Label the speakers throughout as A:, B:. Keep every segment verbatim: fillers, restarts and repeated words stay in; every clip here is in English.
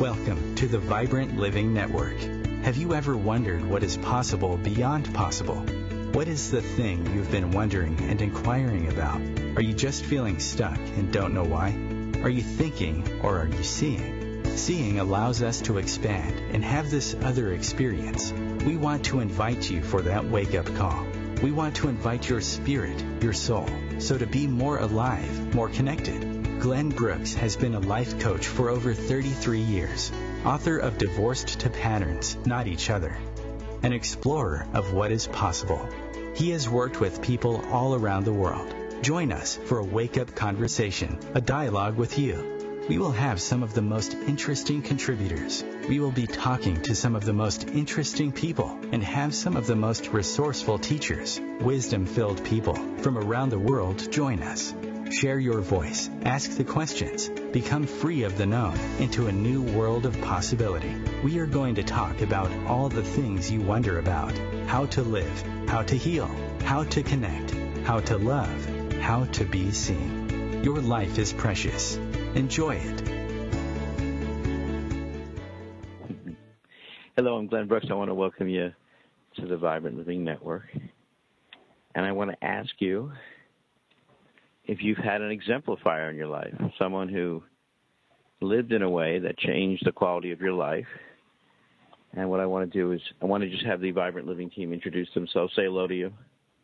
A: Welcome to the Vibrant Living Network. Have you ever wondered what is possible beyond possible? What is the thing you've been wondering and inquiring about? Are you just feeling stuck and don't know why? Are you thinking or are you seeing? Seeing allows us to expand and have this other experience. We want to invite you for that wake-up call. We want to invite your spirit, your soul, so to be more alive, more connected. Glenn Brooks has been a life coach for over thirty-three years, author of Divorced to Patterns, Not Each Other, an explorer of what is possible. He has worked with people all around the world. Join us for a wake-up conversation, a dialogue with you. We will have some of the most interesting contributors. We will be talking to some of the most interesting people and have some of the most resourceful teachers, wisdom-filled people from around the world join us. Share your voice, ask the questions, become free of the known into a new world of possibility. We are going to talk about all the things you wonder about: how to live, how to heal, how to connect, how to love, how to be seen. Your life is precious. Enjoy it.
B: Hello, I'm Glenn Brooks. I want to welcome you to the Vibrant Living Network. And I want to ask you if you've had an exemplifier in your life, someone who lived in a way that changed the quality of your life. And what I want to do is I want to just have the Vibrant Living team introduce themselves, say hello to you.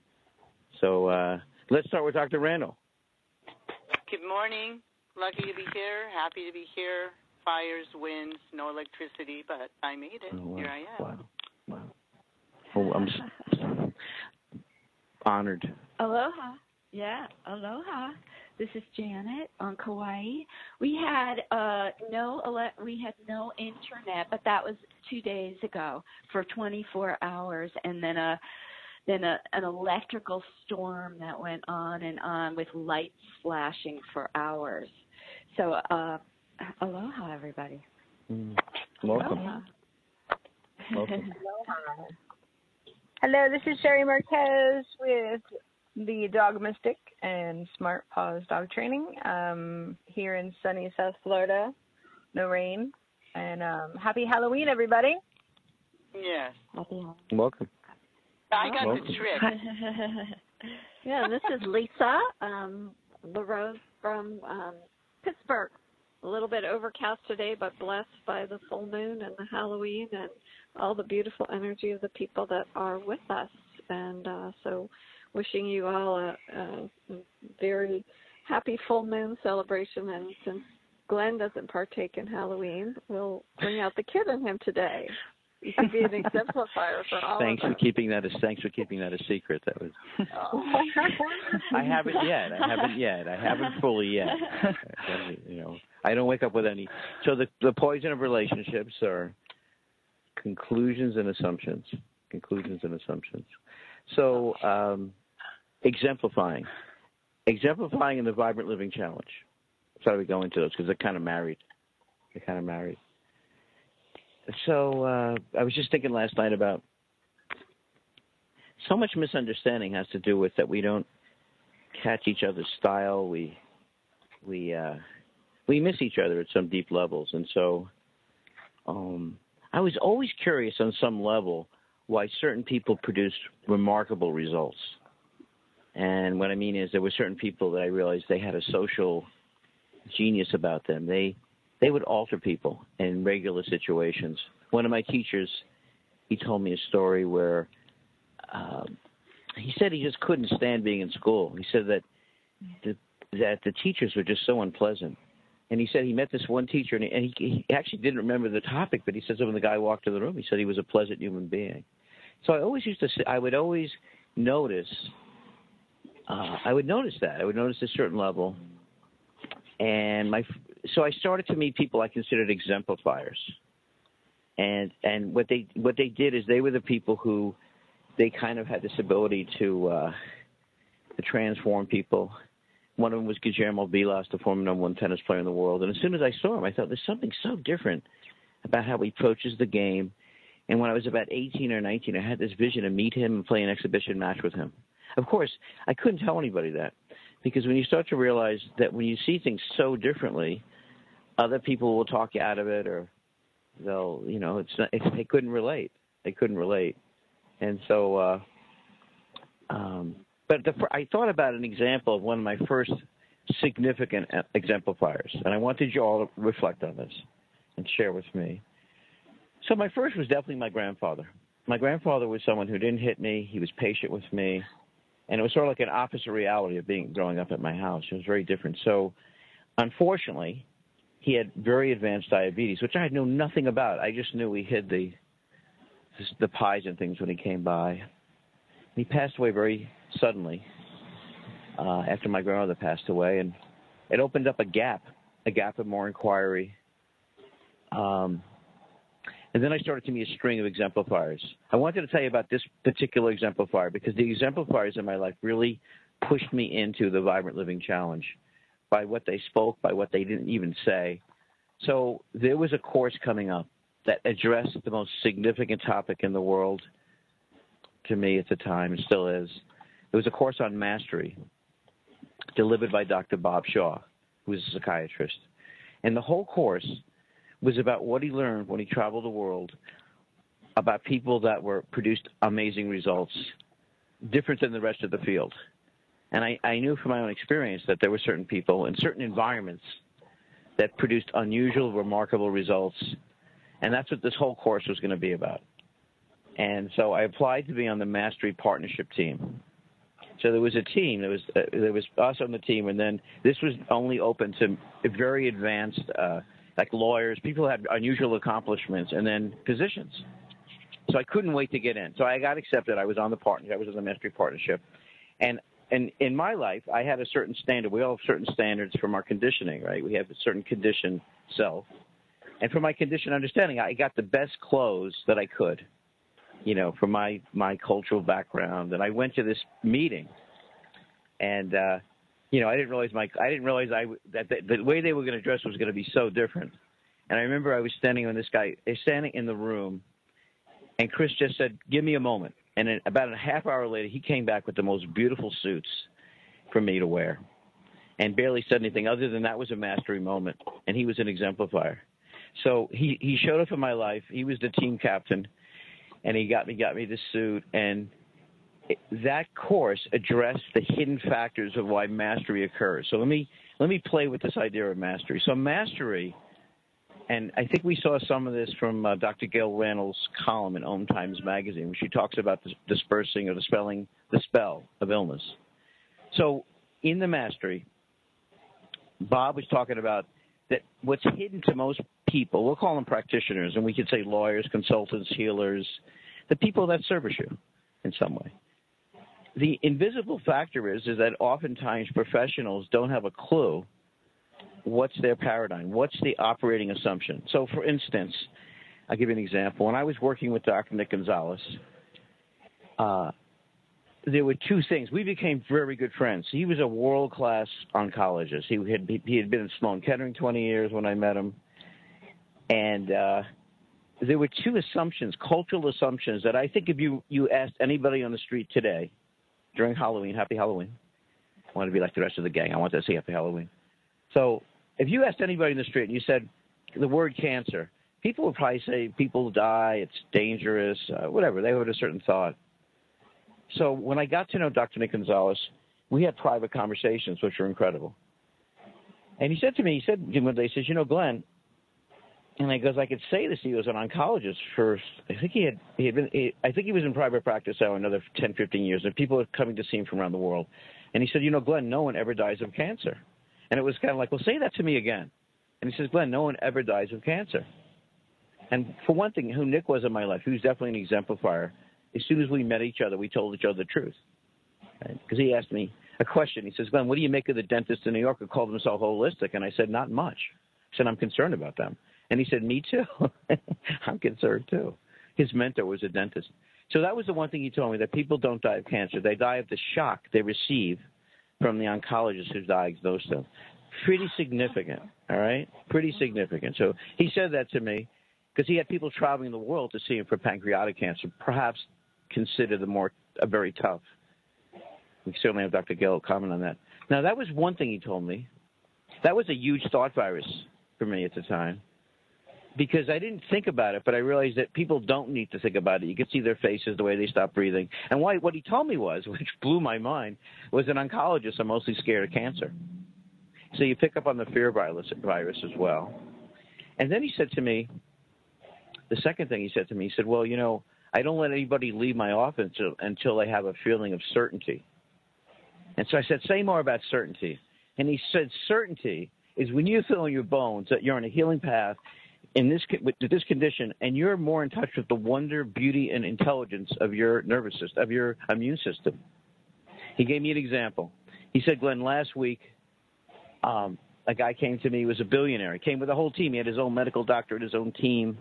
B: So uh, let's start with Doctor Randall.
C: Good morning. Lucky to be here. Happy to be here. Fires, winds, no electricity, but I made it.
B: Oh, wow.
C: Here I am.
B: Wow. Wow. Oh, I'm so honored.
D: Aloha. Yeah, aloha. This is Janet on Kauai. We had uh, no ele- we had no internet, but that was two days ago for twenty-four hours, and then a then a, an electrical storm that went on and on with lights flashing for hours. So, uh, aloha, everybody.
B: Mm. Welcome.
D: Aloha.
B: Welcome.
E: Hello, this is Sherry Marquez with the Dog Mystic and Smart Paws Dog Training um, here in sunny South Florida. No rain. And um, happy Halloween, everybody.
C: Yes.
D: Happy Halloween.
B: Welcome.
C: I got
B: Welcome.
C: the trick.
D: Yeah, this is Lisa um, LaRose from um, Pittsburgh. A little bit overcast today, but blessed by the full moon and the Halloween and all the beautiful energy of the people that are with us. And uh, so wishing you all a, a very happy full moon celebration. And since Glenn doesn't partake in Halloween, we'll bring out the kid in him today. You can be an exemplifier for all
B: Thanks
D: of
B: for
D: us.
B: keeping that a thanks for keeping that a secret. That was.
D: Oh.
B: I haven't yet. I haven't yet. I haven't fully yet. You know, I don't wake up with any. So the the poison of relationships are conclusions and assumptions. Conclusions and assumptions. So um, exemplifying, exemplifying in the Vibrant Living Challenge. So we go into those because they're kind of married. They're kind of married. So uh, I was just thinking last night about so much misunderstanding has to do with that we don't catch each other's style. We we uh, we miss each other at some deep levels, and so um, I was always curious on some level why certain people produced remarkable results. And what I mean is there were certain people that I realized they had a social genius about them. They They would alter people in regular situations. One of my teachers, he told me a story where um, he said he just couldn't stand being in school. He said that the, that the teachers were just so unpleasant. And he said he met this one teacher, and he, and he, he actually didn't remember the topic, but he said so when the guy walked in the room, he said he was a pleasant human being. So I always used to say, I would always notice, uh, I would notice that. I would notice a certain level. And my so I started to meet people I considered exemplifiers, and and what they what they did is they were the people who they kind of had this ability to uh, to transform people. One of them was Guillermo Vilas, the former number one tennis player in the world. And as soon as I saw him, I thought there's something so different about how he approaches the game. And when I was about eighteen or nineteen, I had this vision to meet him and play an exhibition match with him. Of course, I couldn't tell anybody that. Because when you start to realize that when you see things so differently, other people will talk you out of it, or they'll, you know, it's, not, it's they couldn't relate. They couldn't relate. And so, uh, um, but the, I thought about an example of one of my first significant exemplifiers, and I wanted you all to reflect on this and share with me. So my first was definitely my grandfather. My grandfather was someone who didn't hit me. He was patient with me. And it was sort of like an opposite reality of being growing up at my house. It was very different. So, unfortunately, he had very advanced diabetes, which I knew nothing about. I just knew he hid the the pies and things when he came by. He passed away very suddenly uh, after my grandmother passed away, and it opened up a gap, a gap of more inquiry. Um, and then I started to meet a string of exemplifiers. I wanted to tell you about this particular exemplifier because the exemplifiers in my life really pushed me into the Vibrant Living Challenge by what they spoke, by what they didn't even say. So there was a course coming up that addressed the most significant topic in the world to me at the time, and still is. It was a course on mastery delivered by Doctor Bob Shaw, who is a psychiatrist. And the whole course was about what he learned when he traveled the world about people that were produced amazing results, different than the rest of the field. And I, I knew from my own experience that there were certain people in certain environments that produced unusual, remarkable results. And that's what this whole course was going to be about. And so I applied to be on the Mastery Partnership team. So there was a team. There was uh, there was us on the team, and then this was only open to very advanced, uh, like lawyers, people who had unusual accomplishments, and then physicians. So I couldn't wait to get in. So I got accepted. I was on the partnership. I was on the Mastery Partnership. And and in my life, I had a certain standard. We all have certain standards from our conditioning, right? We have a certain conditioned self. And from my conditioned understanding, I got the best clothes that I could, you know, from my, my cultural background. And I went to this meeting, and, uh, you know, I didn't realize my I didn't realize I that the, the way they were going to dress was going to be so different. And I remember I was standing on this guy, standing in the room, and Chris just said, "Give me a moment." And then about a half hour later, he came back with the most beautiful suits for me to wear, and barely said anything other than that was a mastery moment, and he was an exemplifier. So he, he showed up in my life. He was the team captain, and he got me got me this suit. And it, that course addressed the hidden factors of why mastery occurs. So let me let me play with this idea of mastery. So mastery, and I think we saw some of this from uh, Doctor Gail Randall's column in Om Times Magazine, where she talks about the dispersing or dispelling the spell of illness. So in the mastery, Bob was talking about that what's hidden to most people, we'll call them practitioners, and we could say lawyers, consultants, healers, the people that service you in some way. The invisible factor is, is that oftentimes professionals don't have a clue what's their paradigm, what's the operating assumption. So, for instance, I'll give you an example. When I was working with Doctor Nick Gonzalez, uh, there were two things. We became very good friends. He was a world-class oncologist. He had he had been in Sloan Kettering twenty years when I met him. And uh, there were two assumptions, cultural assumptions, that I think if you, you asked anybody on the street today during Halloween, Happy Halloween. I want to be like the rest of the gang. I want to say Happy Halloween. So if you asked anybody in the street and you said the word cancer, people would probably say people die, it's dangerous, uh, whatever. They would have a certain thought. So when I got to know Doctor Nick Gonzalez, we had private conversations, which were incredible. And he said to me, he said one day, he says, "You know, Glenn," and I goes, "I could say this. He was an oncologist for, I think he had, he had been, he, I think he was in private practice now another ten, fifteen years, and people were coming to see him from around the world." And he said, "You know, Glenn, no one ever dies of cancer." And it was kind of like, "Well, say that to me again." And he says, "Glenn, no one ever dies of cancer." And for one thing, who Nick was in my life, he was definitely an exemplifier. As soon as we met each other, we told each other the truth. Because right? He asked me a question. He says, "Glenn, what do you make of the dentists in New York who call themselves holistic?" And I said, "Not much." I said, "I'm concerned about them." And he said, "Me too." I'm concerned too. His mentor was a dentist. So that was the one thing he told me, that people don't die of cancer. They die of the shock they receive from the oncologist who diagnosed them. Pretty significant, all right? Pretty significant. So he said that to me because he had people traveling the world to see him for pancreatic cancer, perhaps considered the more uh, very tough. We certainly have Doctor Gill comment on that. Now, that was one thing he told me. That was a huge thought virus for me at the time. because I didn't think about it, but I realized that people don't need to think about it. You could see their faces, the way they stop breathing. And why, what he told me was, which blew my mind, was an oncologist. I'm mostly scared of cancer. So you pick up on the fear virus, virus as well. And then he said to me, the second thing he said to me, he said, well, you know, I don't let anybody leave my office until, until they have a feeling of certainty. And so I said, say more about certainty. And he said, certainty is when you feel in your bones that you're on a healing path in this with this condition, and you're more in touch with the wonder, beauty, and intelligence of your nervous system, of your immune system. He gave me an example. He said, Glenn, last week, um, a guy came to me. He was a billionaire. He came with a whole team. He had his own medical doctor and his own team.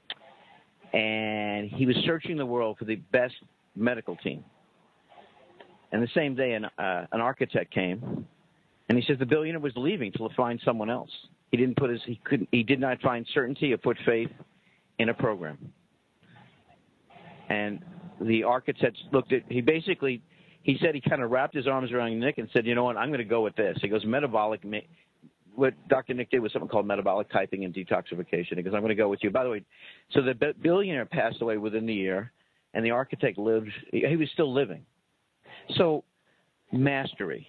B: And he was searching the world for the best medical team. And the same day, an, uh, an architect came, and he says the billionaire was leaving to find someone else. He didn't put his, he couldn't, he did not find certainty or put faith in a program. And the architect looked at, he basically, he said he kind of wrapped his arms around Nick and said, you know what, I'm going to go with this. He goes, metabolic, what Doctor Nick did was something called metabolic typing and detoxification. He goes, I'm going to go with you. By the way, so the billionaire passed away within the year, and the architect lived, he was still living. So mastery,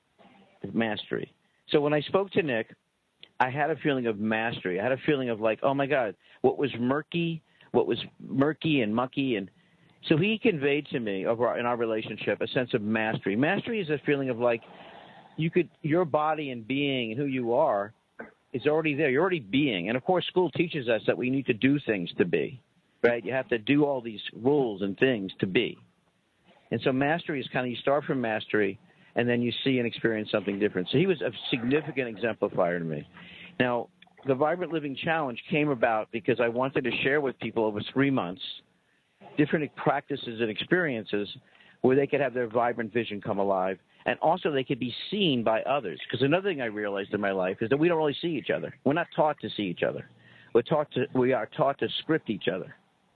B: mastery. So when I spoke to Nick, I had a feeling of mastery. I had a feeling of like, oh, my God, what was murky, what was murky and mucky. And so he conveyed to me of our, in our relationship a sense of mastery. Mastery is a feeling of like you could your body and being and who you are is already there. You're already being. And, of course, school teaches us that we need to do things to be, right? You have to do all these rules and things to be. And so mastery is kind of you start from mastery, and then you see and experience something different. So he was a significant exemplifier to me. Now, the Vibrant Living Challenge came about because I wanted to share with people over three months different practices and experiences where they could have their vibrant vision come alive, and also they could be seen by others. Because another thing I realized in my life is that we don't really see each other. We're not taught to see each other. We're taught to, we are taught to script each other.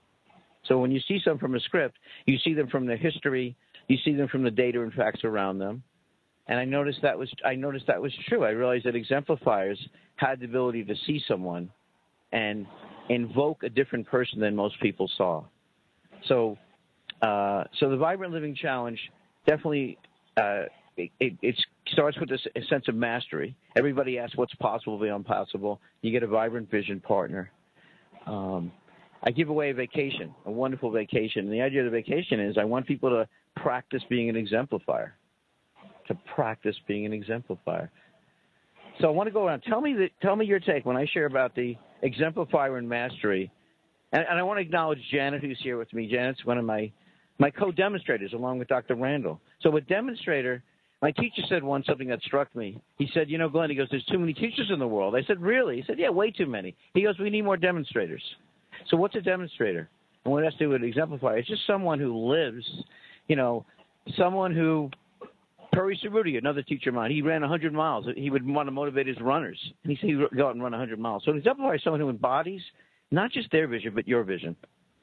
B: So when you see something from a script, you see them from their history, you see them from the data and facts around them. And I noticed that was I noticed that was true. I realized that exemplifiers had the ability to see someone and invoke a different person than most people saw. So, uh, so the Vibrant Living Challenge definitely uh, it, it, it starts with this a sense of mastery. Everybody asks what's possible beyond possible. You get a vibrant vision partner. Um, I give away a vacation, a wonderful vacation. And the idea of the vacation is I want people to practice being an exemplifier. To practice being an exemplifier. So I want to go around. Tell me the, tell me your take when I share about the exemplifier and mastery. And, and I want to acknowledge Janet, who's here with me. Janet's one of my, my co-demonstrators, along with Doctor Randall. So a demonstrator, my teacher said once something that struck me. He said, you know, Glenn, he goes, there's too many teachers in the world. I said, really? He said, yeah, way too many. He goes, we need more demonstrators. So what's a demonstrator? And what has to do with exemplifier? It's just someone who lives, you know, someone who – Perry Cerruti, another teacher of mine, he ran one hundred miles. He would want to motivate his runners. And he said he would go out and run one hundred miles. So an exemplifier is someone who embodies not just their vision, but your vision.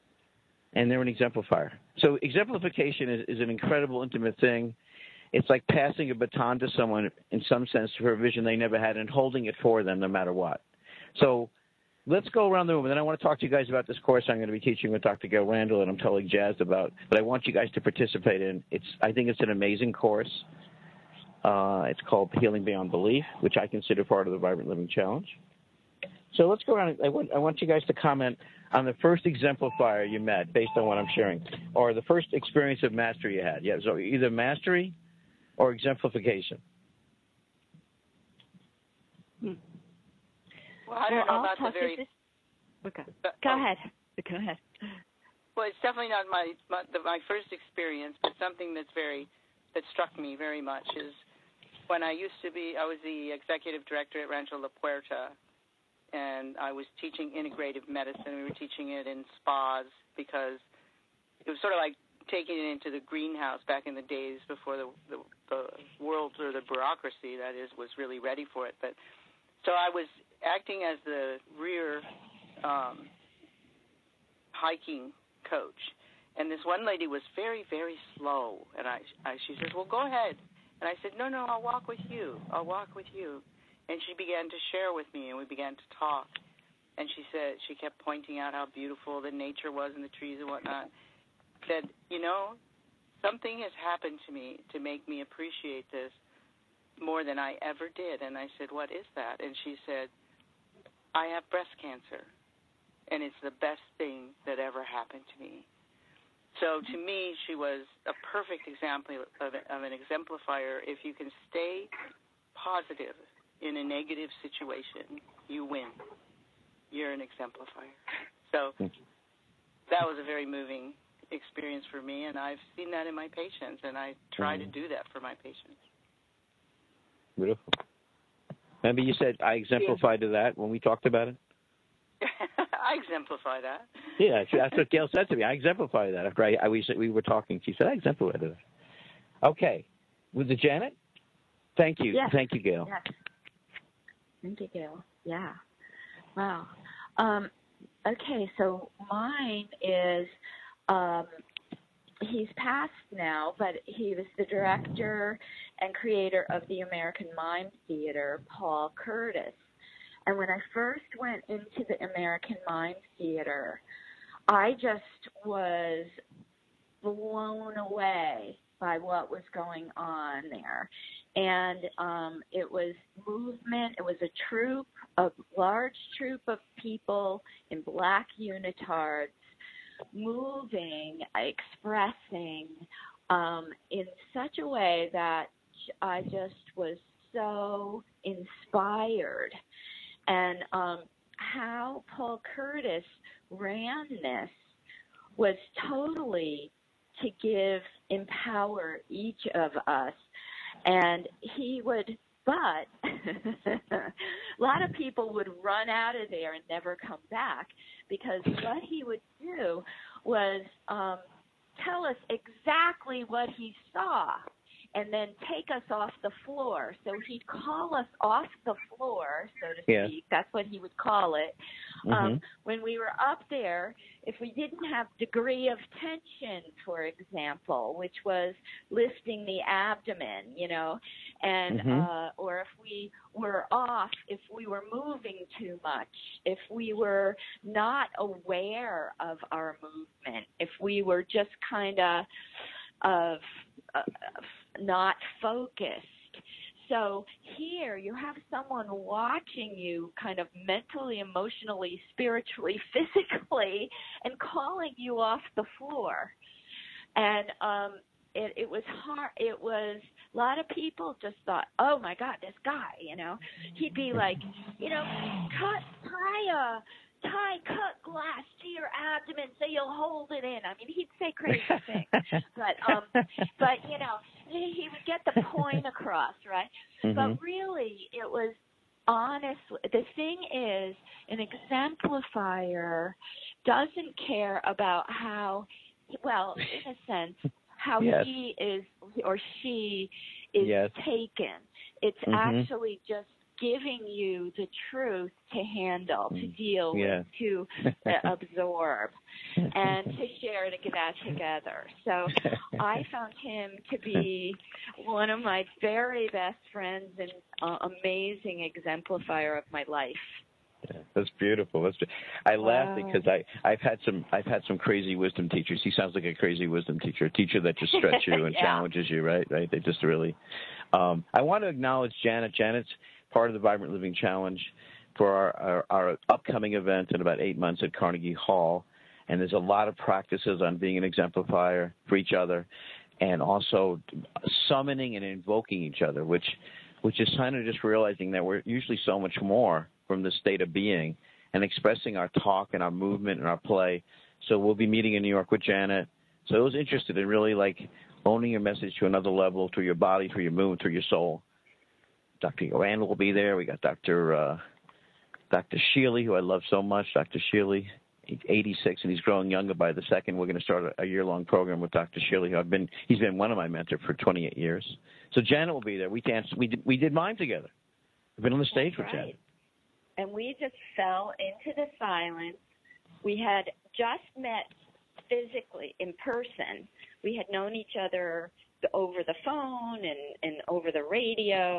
B: And they're an exemplifier. So exemplification is, is an incredible, intimate thing. It's like passing a baton to someone, in some sense, for a vision they never had and holding it for them no matter what. So let's go around the room, and then I want to talk to you guys about this course I'm going to be teaching with Doctor Gail Randall, and I'm totally jazzed about. But I want you guys to participate in. It's I think it's an amazing course. Uh, it's called Healing Beyond Belief, which I consider part of the Vibrant Living Challenge. So let's go around. I want, I want you guys to comment on the first exemplifier you met based on what I'm sharing, or the first experience of mastery you had. Yeah, so either mastery or exemplification.
C: Well, I don't
F: well,
C: know about the very.
F: This. Okay. Go oh. ahead. Go ahead.
C: Well, it's definitely not my my, the, my first experience, but something that's very that struck me very much is when I used to be. I was the executive director at Rancho La Puerta, and I was teaching integrative medicine. We were teaching it in spas because it was sort of like taking it into the greenhouse back in the days before the the, the world or the bureaucracy, that is, was really ready for it. But so I was acting as the rear um, hiking coach, and this one lady was very, very slow, and I, I she says, well, go ahead. And I said, no, no, I'll walk with you. I'll walk with you. And she began to share with me, and we began to talk. and she said, she kept pointing out how beautiful the nature was and the trees and whatnot. Said, you know, something has happened to me to make me appreciate this more than I ever did. And I said, what is that? And she said, I have breast cancer, and it's the best thing that ever happened to me. So to me, she was a perfect example of, of an exemplifier. If you can stay positive in a negative situation, you win. You're an exemplifier. So that was a very moving experience for me, and I've seen that in my patients, and I try mm-hmm. to do that for my patients.
B: Beautiful. Remember you said I exemplified yeah. to that when we talked about it?
C: I exemplify that.
B: Yeah, that's what Gail said to me. I exemplify that. After I, I we, we were talking, she said, I exemplify that. Okay. Was it Janet? Thank you.
F: Yes.
B: Thank you, Gail.
F: Yes. Thank you, Gail. Yeah. Wow. Um, okay, so mine is, um, he's passed now, but he was the director and creator of the American Mime Theater, Paul Curtis. And when I first went into the American Mime Theater, I just was blown away by what was going on there. And um, it was movement. It was a troupe, a large troupe of people in black unitards moving, expressing um, in such a way that I just was so inspired. And um, how Paul Curtis ran this was totally to give, empower each of us. And he would, but a lot of people would run out of there and never come back, because what he would do was um, tell us exactly what he saw and then take us off the floor. So he'd call us off the floor, so to
B: yeah.
F: speak. That's what he would call it.
B: Mm-hmm.
F: Um, when we were up there, if we didn't have degree of tension, for example, which was lifting the abdomen, you know, and
B: mm-hmm.
F: uh, or if we were off, if we were moving too much, if we were not aware of our movement, if we were just kind of of uh, not focused. So here you have someone watching you kind of mentally, emotionally, spiritually, physically, and calling you off the floor. And um, it, it was hard. It was, a lot of people just thought, oh, my God, this guy, you know. He'd be like, you know, cut, tie a, tie cut glass to your abdomen so you'll hold it in. I mean, he'd say crazy things. But, um, but you know, he would get the point across, right?
B: Mm-hmm.
F: But really, it was honestly, the thing is, an exemplifier doesn't care about how, well, in a sense, how
B: yes.
F: he is or she is
B: yes.
F: taken. It's
B: mm-hmm.
F: actually just giving you the truth to handle, to deal
B: yeah.
F: with, to uh, absorb, and to share that together. So I found him to be one of my very best friends and uh, amazing exemplifier of my life.
B: Yeah, that's beautiful. That's I
F: wow.
B: laugh because I I've had some I've had some crazy wisdom teachers. He sounds like a crazy wisdom teacher, a teacher that just stretches you and
F: yeah.
B: challenges you, right? Right. They just really. Um, I want to acknowledge Janet. Janet's part of the Vibrant Living Challenge for our, our, our upcoming event in about eight months at Carnegie Hall. And there's a lot of practices on being an exemplifier for each other, and also summoning and invoking each other, which which is kind of just realizing that we're usually so much more from the state of being and expressing our talk and our movement and our play. So we'll be meeting in New York with Janet. So those interested in really like owning your message to another level, through your body, through your movement, through your soul. Doctor Yoann will be there. We got Doctor Uh, Doctor Shealy, who I love so much. Doctor Shealy, he's eighty-six and he's growing younger by the second. We're going to start a, a year-long program with Doctor Shealy, who I've been. He's been one of my mentors for twenty-eight years. So Janet will be there. We danced. We did. We did mime together. We've been on the stage
F: That's
B: with
F: right.
B: Janet.
F: And we just fell into the silence. We had just met physically in person. We had known each other over the phone and, and over the radio,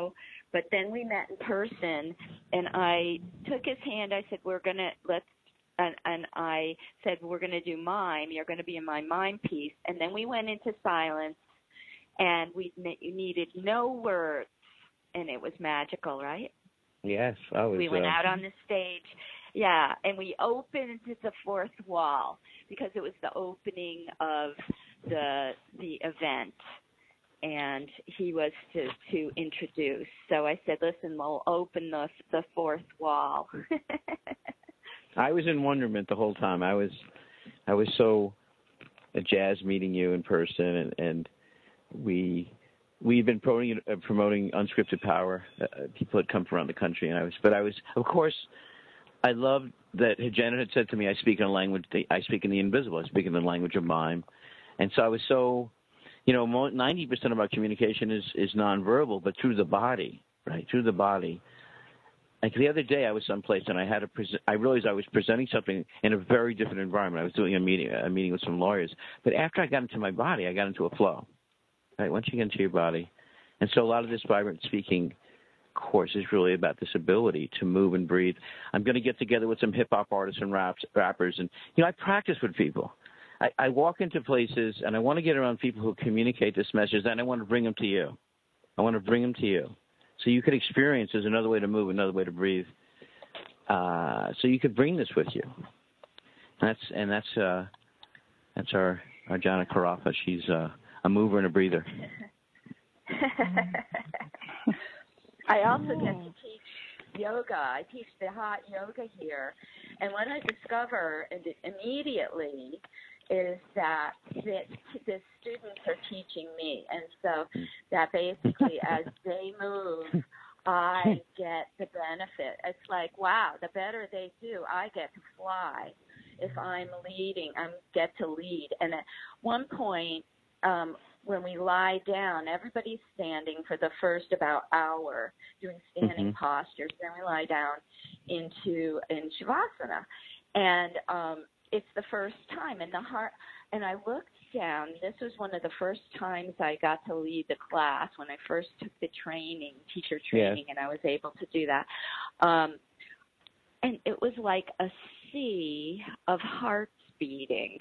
F: But then we met in person, and I took his hand. I said, we're going to, let's, and, and I said, we're going to do mime. You're going to be in my mime piece. And then we went into silence, and we needed no words, and it was magical, right?
B: Yes. I was,
F: we went
B: uh...
F: out on the stage, yeah, and we opened the fourth wall because it was the opening of the the event. And he was to, to introduce. So I said, listen, we'll open the the fourth wall.
B: I was in wonderment the whole time. I was I was so jazzed meeting you in person, and, and we we've been promoting, uh, promoting Unscripted Power. Uh, people had come from around the country, and I was, but I was, of course, I loved that Janet had said to me, I speak in a language, I speak in the invisible, I speak in the language of mime. And so I was so, you know, ninety percent of our communication is, is nonverbal, but through the body, right, through the body. Like the other day I was someplace and I had to present, I realized I was presenting something in a very different environment. I was doing a meeting, a meeting with some lawyers. But after I got into my body, I got into a flow, right, once you get into your body. And so a lot of this vibrant speaking course is really about this ability to move and breathe. I'm going to get together with some hip-hop artists and raps, rappers. And, you know, I practice with people. I, I walk into places, and I want to get around people who communicate this message, and I want to bring them to you. I want to bring them to you. So you could experience there's another way to move, another way to breathe. Uh, so you could bring this with you. And that's and that's uh, that's our, our Jana Carafa. She's uh, a mover and a breather.
F: I also get to teach yoga. I teach the hot yoga here. And what I discover immediately is that the, the students are teaching me. And so that basically as they move, I get the benefit. It's like, wow, the better they do, I get to fly. If I'm leading, I get to lead. And at one point, um, when we lie down, everybody's standing for the first about hour, doing standing mm-hmm. postures. Then we lie down into in Shavasana. And um, it's the first time. And the heart, and I looked down. This was one of the first times I got to lead the class when I first took the training, teacher training, yeah. and I was able to do that. Um, and it was like a sea of hearts beating.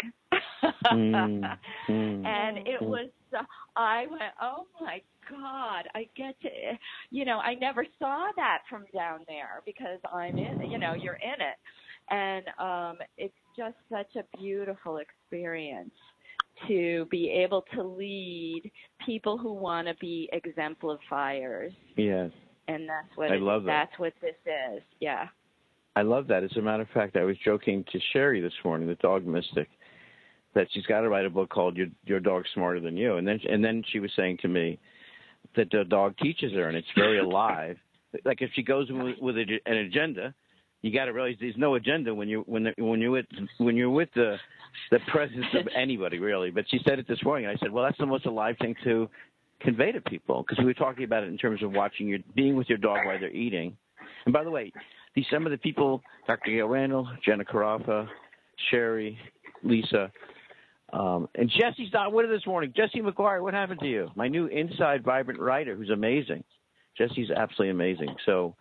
F: mm, mm, and it mm. was, uh, I went, oh my God, I get to, you know, I never saw that from down there because I'm in, you know, you're in it. And um, it's just such a beautiful experience to be able to lead people who want to be exemplifiers.
B: Yes.
F: And that's what
B: I
F: it,
B: love that.
F: That's what this is. Yeah.
B: I love that. As a matter of fact, I was joking to Sherry this morning, the dog mystic, that she's got to write a book called Your, Your Dog's Smarter Than You. And then and then she was saying to me that the dog teaches her, and it's very alive. Like if she goes with, with a, an agenda, you got to realize there's no agenda when you when the, when you're with when you're with the the presence of anybody really. But she said it this morning. And I said, well, that's the most alive thing to convey to people because we were talking about it in terms of watching your being with your dog while they're eating. And by the way, these some of the people, Doctor Gail Randall, Jenna Carafa, Sherry, Lisa, um, and Jesse's not with us this morning. Jesse McGuire, what happened to you? My new inside vibrant writer who's amazing. Jesse's absolutely amazing. So,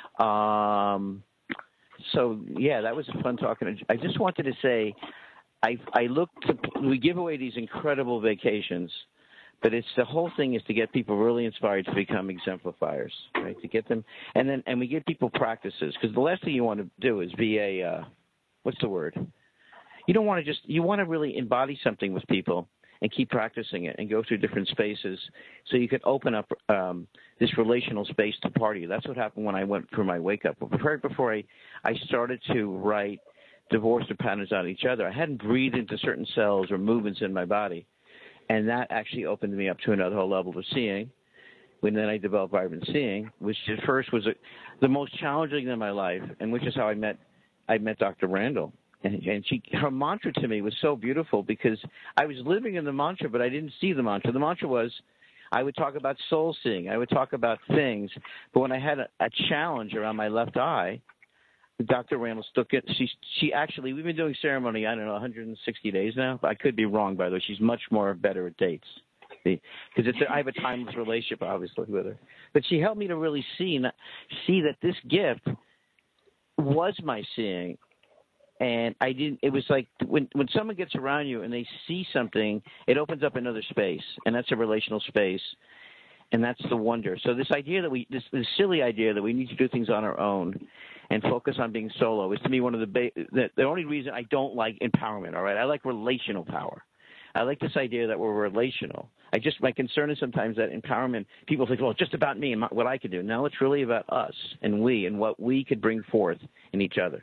B: um, so yeah, that was fun talking. I just wanted to say, I I look to we give away these incredible vacations. But it's the whole thing is to get people really inspired to become exemplifiers, right? To get them, and then and we give people practices because the last thing you want to do is be a uh, what's the word? You don't want to just you want to really embody something with people and keep practicing it and go through different spaces so you can open up um, this relational space to party. That's what happened when I went for my wake up. Right before I I started to write Divorced or Patterns on Each Other, I hadn't breathed into certain cells or movements in my body. And that actually opened me up to another whole level of seeing. When then I developed Vibrant Seeing, which at first was a, the most challenging in my life, and which is how I met I met Doctor Randall. And, and she, her mantra to me was so beautiful because I was living in the mantra, but I didn't see the mantra. The mantra was I would talk about soul seeing. I would talk about things. But when I had a, a challenge around my left eye, Doctor Randall took it. She, she actually, we've been doing ceremony, I don't know, one hundred sixty days now. I could be wrong, by the way. She's much more better at dates. because it's a, I have a timeless relationship, obviously, with her. But she helped me to really see see that this gift was my seeing, and I didn't. It was like when when someone gets around you and they see something, it opens up another space, and that's a relational space, and that's the wonder. So this idea that we this, this silly idea that we need to do things on our own and focus on being solo is to me one of the ba- the, the only reason I don't like empowerment. All right, I like relational power. I like this idea that we're relational. I just my concern is sometimes that empowerment, people think, well, it's just about me and my, what I could do. No, it's really about us and we and what we could bring forth in each other.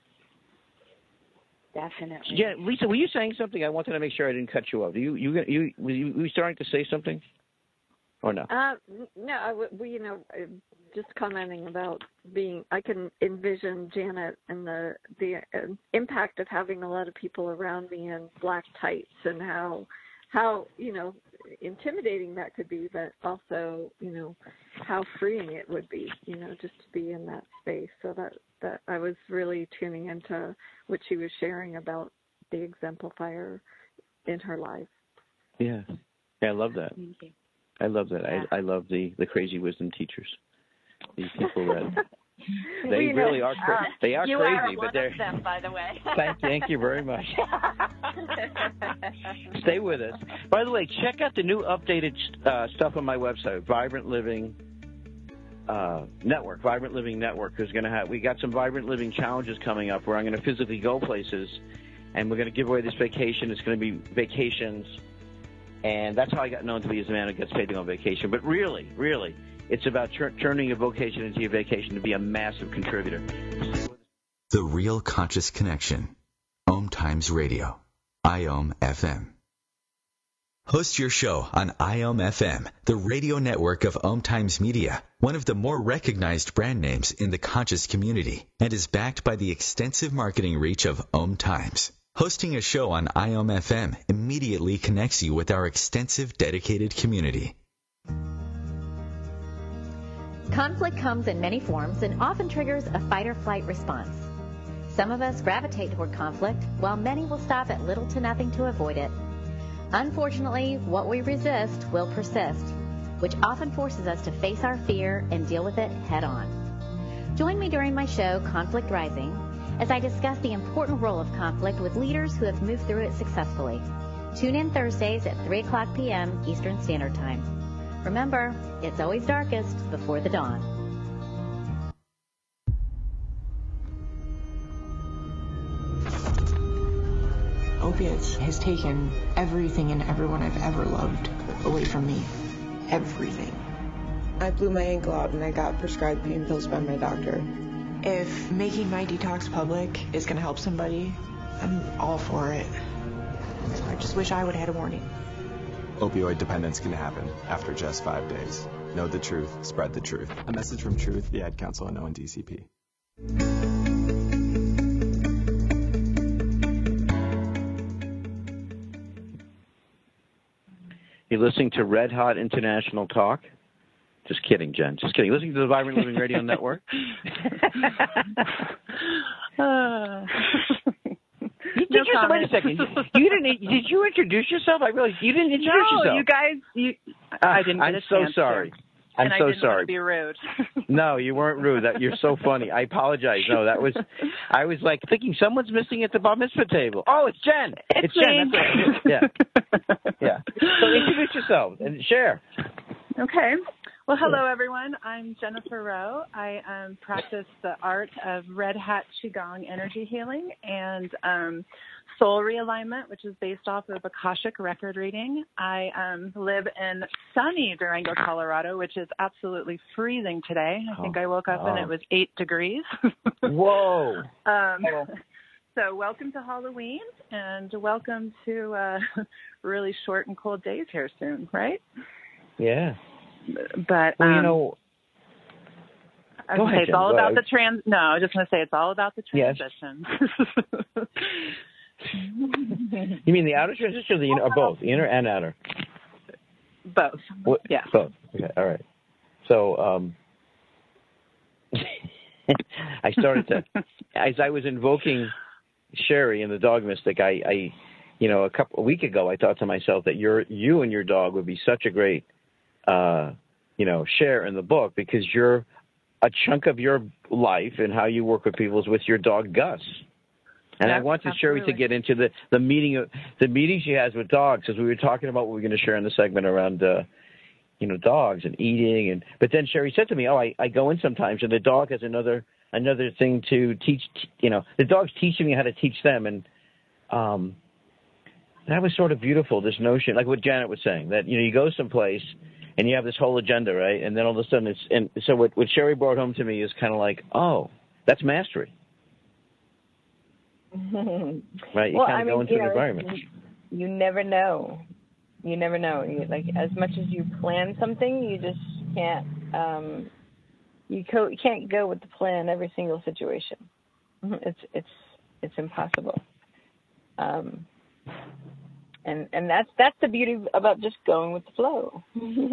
F: Definitely.
B: Yeah, Lisa, were you saying something? I wanted to make sure I didn't cut you off. You you you were you, were you starting to say something, or no?
D: Uh, no, I, we, you know, just commenting about being. I can envision Janet and the the uh, impact of having a lot of people around me in black tights, and how how you know intimidating that could be, but also you know how freeing it would be, you know, just to be in that space. So that that I was really tuning into what she was sharing about the exemplifier in her life.
B: Yeah, yeah, I love that.
F: Thank you.
B: I love that. I, I love the, the crazy wisdom teachers. These people that they
F: well,
B: really
F: know,
B: are cra-
F: uh,
B: they are
F: you
B: crazy,
F: are
B: but
F: one
B: they're
F: of them, by the way.
B: thank, thank you very much. Stay with us. By the way, check out the new updated uh, stuff on my website, Vibrant Living uh, Network. Vibrant Living Network is going to have. We got some Vibrant Living challenges coming up where I'm going to physically go places, and we're going to give away this vacation. It's going to be vacations. And that's how I got known to be as a man who gets paid to go on vacation. But really, really, it's about tur- turning your vocation into your vacation to be a massive contributor.
G: The Real Conscious Connection. Om Times Radio. I O M F M. Host your show on I O M F M, the radio network of Om Times Media, one of the more recognized brand names in the conscious community, and is backed by the extensive marketing reach of Om Times. Hosting a show on I O M F M immediately connects you with our extensive, dedicated community.
H: Conflict comes in many forms and often triggers a fight-or-flight response. Some of us gravitate toward conflict, while many will stop at little to nothing to avoid it. Unfortunately, what we resist will persist, which often forces us to face our fear and deal with it head-on. Join me during my show, Conflict Rising, as I discuss the important role of conflict with leaders who have moved through it successfully. Tune in Thursdays at three o'clock p.m. Eastern Standard Time. Remember, it's always darkest before the dawn.
I: Opiates has taken everything and everyone I've ever loved away from me. Everything.
J: I blew my ankle out and I got prescribed pain pills by my doctor.
I: If making my detox public is going to help somebody, I'm all for it. I just wish I would have had a warning.
K: Opioid dependence can happen after just five days. Know the truth, spread the truth. A message from Truth, the Ad Council, and O N D C P.
B: You're listening to Red Hot International Talk. Just kidding, Jen. Just kidding. Listening to the Vibrant Living Radio Network. uh, you,
C: no
B: you, wait a second. You didn't. Did you introduce yourself? I realized you didn't introduce
C: no,
B: yourself.
C: No, you guys. You. I didn't.
B: I'm
C: get a
B: so
C: chance
B: sorry.
C: To.
B: I'm
C: and
B: so
C: I didn't
B: sorry.
C: Want to be rude.
B: No, you weren't rude. That you're so funny. I apologize. No, that was. I was like thinking someone's missing at the bar mitzvah table. Oh, it's Jen.
C: It's,
B: it's Jen. That's right. Yeah. Yeah. So introduce yourself and share.
C: Okay. Well, hello, everyone. I'm Jennifer Rowe. I um, practice the art of Red Hat Qigong energy healing and um, soul realignment, which is based off of Akashic record reading. I um, live in sunny Durango, Colorado, which is absolutely freezing today. I think I woke up oh. and it was eight degrees.
B: Whoa.
C: um, so welcome to Halloween and welcome to uh, really short and cold days here soon, right?
B: Yeah.
C: But
B: well,
C: um,
B: you know,
C: I was say it's all about the trans. No, I was just going to say it's all about the transition.
B: Yes. You mean the outer transition or the inner, or both, the inner and outer?
C: Both.
B: What?
C: Yeah.
B: Both. Okay. All right. So, um, I started to, as I was invoking Sherry and the dog mystic, I, I you know, a couple a week ago, I thought to myself that your you and your dog would be such a great, uh, you know, share in the book because you're a chunk of your life and how you work with people is with your dog Gus. And
E: yeah,
B: I wanted
E: absolutely.
B: Sherry to get into the the meeting of the meeting she has with dogs, as we were talking about what we we're going to share in the segment around, uh, you know, dogs and eating. And but then Sherry said to me, "Oh, I, I go in sometimes, and the dog has another another thing to teach. You know, the dog's teaching me how to teach them." And um, that was sort of beautiful. This notion, like what Janet was saying, that you know, you go someplace and you have this whole agenda, right? And then all of a sudden, it's and so what what Sherry brought home to me is kind of like, oh, that's mastery. Right, you
E: well,
B: kind of
E: I mean,
B: go into
E: you
B: an
E: know,
B: environment.
E: You, you never know. You never know. You, like as much as you plan something, you just can't. Um, you, co- you can't go with the plan every single situation. It's it's it's impossible. Um, and and that's that's the beauty about just going with the flow.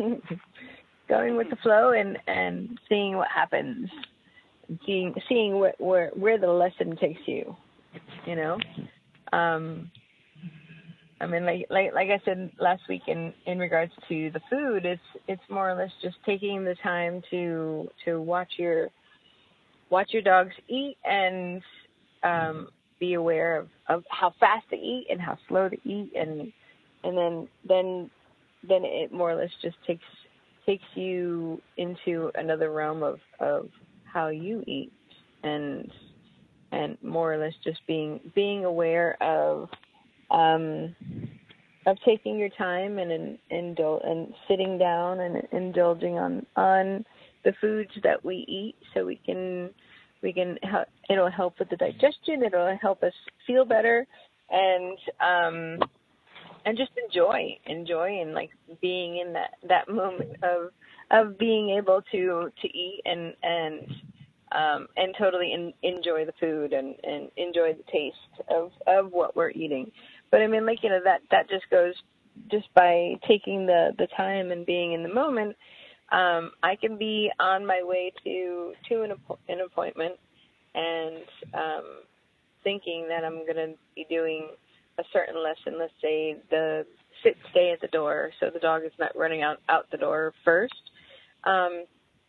E: Going with the flow and, and seeing what happens. Seeing seeing where where where the lesson takes you. You know, um, I mean, like like like I said last week in, in regards to the food, it's it's more or less just taking the time to to watch your watch your dogs eat and um, be aware of, of how fast they eat and how slow they eat, and and then then then it more or less just takes takes you into another realm of, of how you eat and. And more or less just being being aware of um, of taking your time and and, indul- and sitting down and indulging on, on the foods that we eat, so we can we can help, it'll help with the digestion. It'll help us feel better and um, and just enjoy enjoy and like being in that, that moment of of being able to to eat and and. Um, and totally in, enjoy the food and, and enjoy the taste of, of what we're eating. But I mean, like, you know, that, that just goes just by taking the, the time and being in the moment. Um, I can be on my way to, to an, an appointment and um, thinking that I'm going to be doing a certain lesson. Let's say the sit, stay at the door, so the dog is not running out, out the door first. Um,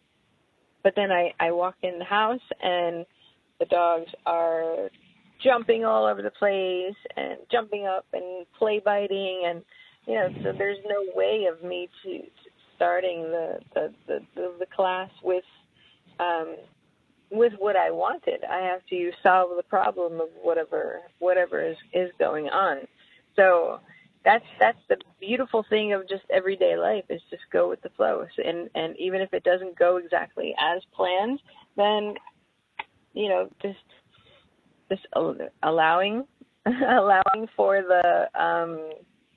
E: But then I, I walk in the house and the dogs are jumping all over the place and jumping up and play biting. And, you know, so there's no way of me to, to starting the, the, the, the, the class with, um, with what I wanted. I have to solve the problem of whatever, whatever is, is going on. So that's, that's the beautiful thing of just everyday life is just go with the flow. And, and even if it doesn't go exactly as planned, then, you know, just, just allowing, allowing for the, um,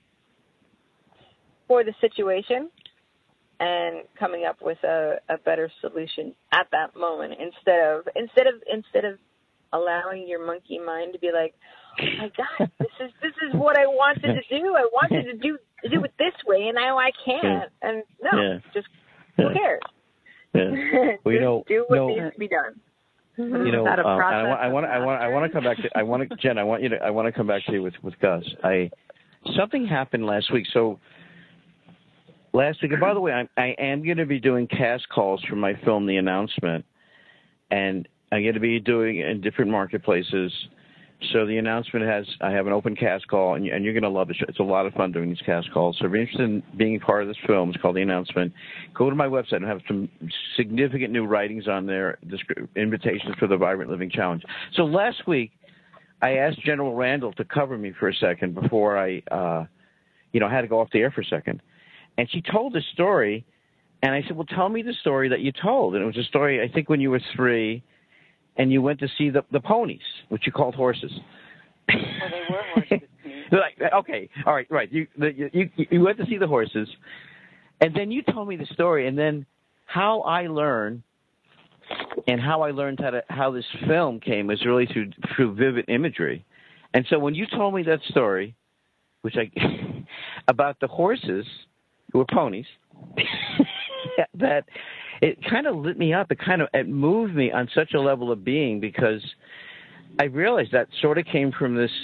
E: for the situation and coming up with a, a better solution at that moment instead of, instead of, instead of allowing your monkey mind to be like, oh my God, this is this is what I wanted to do. I wanted to do do it this way, and now I can't. And no,
B: yeah.
E: just who
B: yeah.
E: cares?
B: Yeah. Well, you know,
E: do what
B: no,
E: needs to be done.
B: You know, um, I want, I want, I want, I want to come back to, I want to, Jen, I want you to, I want to come back to you with with Gus. I something happened last week. So last week, and by the way, I, I am going to be doing cast calls for my film, The Announcement, and I'm going to be doing it in different marketplaces. So the announcement has, I have an open cast call, and, and you're going to love it. It's a lot of fun doing these cast calls. So if you're interested in being part of this film, it's called The Announcement, go to my website and have some significant new writings on there, invitations for the Vibrant Living Challenge. So last week, I asked General Randall to cover me for a second before I, uh, you know, had to go off the air for a second. And she told this story, and I said, well, tell me the story that you told. And it was a story, I think, when you were three, and you went to see the, the ponies, which you called horses.
C: Well, they were horses.
B: like, okay, all right, right. You, the, you you went to see the horses, and then you told me the story, and then how I learned, and how I learned how to how this film came was really through through vivid imagery. And so when you told me that story, which I about the horses who were ponies, that. It kind of lit me up. It kind of it moved me on such a level of being because I realized that sort of came from this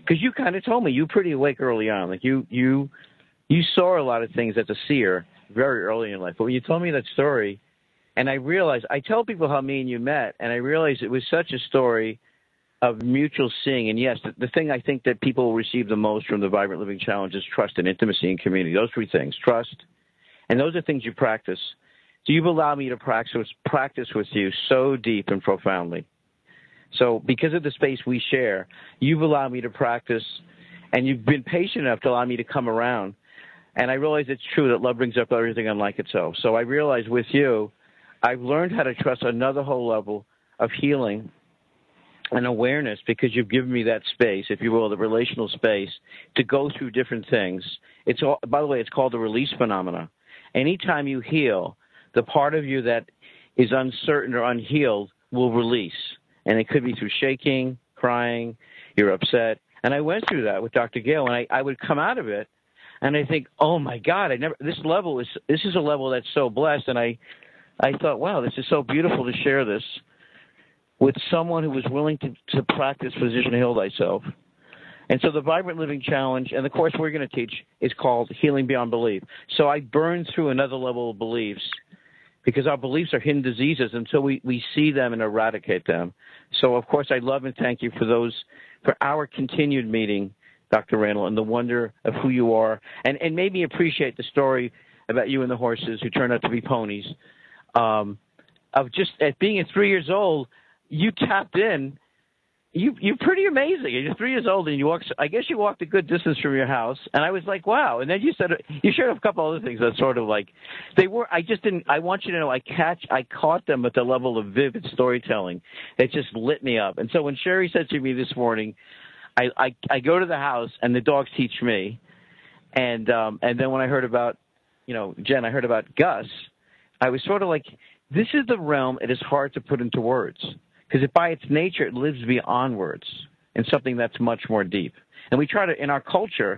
B: because you kind of told me you were pretty awake early on. Like you, you, you saw a lot of things as a seer very early in life. But when you told me that story, and I realized, I tell people how me and you met, and I realized it was such a story of mutual seeing. And yes, the, the thing I think that people will receive the most from the Vibrant Living Challenge is trust and intimacy and community. Those three things, trust, and those are things you practice. So you've allowed me to practice, practice with you so deep and profoundly. So because of the space we share, you've allowed me to practice, and you've been patient enough to allow me to come around. And I realize it's true that love brings up everything unlike itself. So I realize with you, I've learned how to trust another whole level of healing and awareness because you've given me that space, if you will, the relational space, to go through different things. It's all, by the way, it's called the release phenomena. Anytime you heal, the part of you that is uncertain or unhealed will release. And it could be through shaking, crying, you're upset. And I went through that with Doctor Gail, and I, I would come out of it, and I think, oh my God, I never. This level is this is a level that's so blessed, and I, I thought, wow, this is so beautiful to share this with someone who was willing to, to practice Physician Heal Thyself. And so the Vibrant Living Challenge, and the course we're going to teach, is called Healing Beyond Belief. So I burned through another level of beliefs because our beliefs are hidden diseases until we, we see them and eradicate them. So, of course, I love and thank you for those, for our continued meeting, Doctor Randall, and the wonder of who you are, and, and made me appreciate the story about you and the horses who turned out to be ponies. Um, of just at being at three years old, you tapped in. You, you're pretty amazing. You're three years old, and you walk. I guess you walked a good distance from your house, and I was like, wow. And then you said you shared a couple other things that sort of like they were. I just didn't. I want you to know, I catch. I caught them at the level of vivid storytelling that just lit me up. And so when Sherry said to me this morning, I I, I go to the house and the dogs teach me, and um, and then when I heard about, you know, Jen, I heard about Gus, I was sort of like, this is the realm it is hard to put into words. Because it, by its nature, it lives beyond words in something that's much more deep. And we try to, in our culture,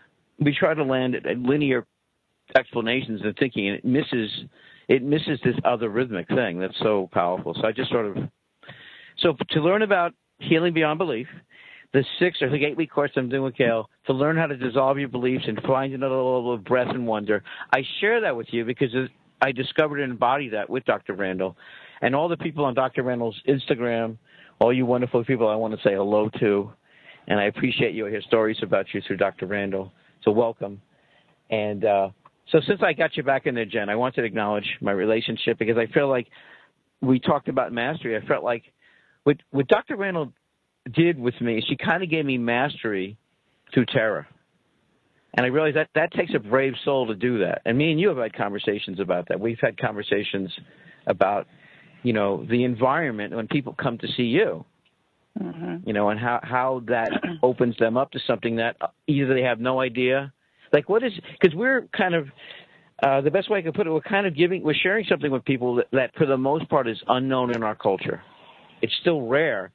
B: we try to land at linear explanations and thinking, and it misses, it misses this other rhythmic thing that's so powerful. So I just sort of, so to learn about Healing Beyond Belief, the six or the eight-week course I'm doing with Gail, to learn how to dissolve your beliefs and find another level of breath and wonder, I share that with you because I discovered and embodied that with Doctor Randall. And all the people on Doctor Randall's Instagram, all you wonderful people I want to say hello to. And I appreciate you. I hear stories about you through Doctor Randall. So welcome. And uh, so since I got you back in there, Jen, I wanted to acknowledge my relationship because I feel like we talked about mastery. I felt like what, what Doctor Randall did with me, she kind of gave me mastery through terror. And I realized that that takes a brave soul to do that. And me and you have had conversations about that. We've had conversations about, you know, the environment when people come to see you, mm-hmm. you know, and how, how that opens them up to something that either they have no idea. Like what is, because we're kind of, uh, the best way I could put it, we're kind of giving, we're sharing something with people that, that for the most part is unknown in our culture. It's still rare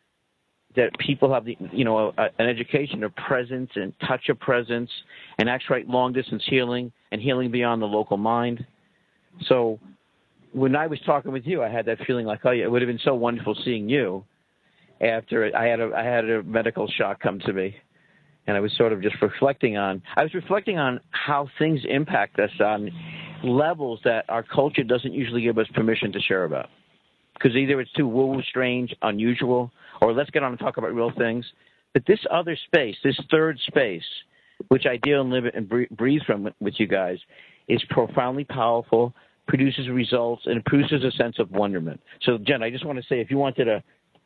B: that people have the, you know, a, an education of presence and touch of presence and actually long distance healing and healing beyond the local mind. So when I was talking with you, I had that feeling like, oh yeah, it would have been so wonderful seeing you after I had a, I had a medical shock come to me. And I was sort of just reflecting on, I was reflecting on how things impact us on levels that our culture doesn't usually give us permission to share about. Because either it's too woo, strange, unusual, or let's get on and talk about real things. But this other space, this third space, which I deal and live and breathe from with you guys, is profoundly powerful, produces results, and it produces a sense of wonderment. So, Jen, I just want to say, if you wanted to,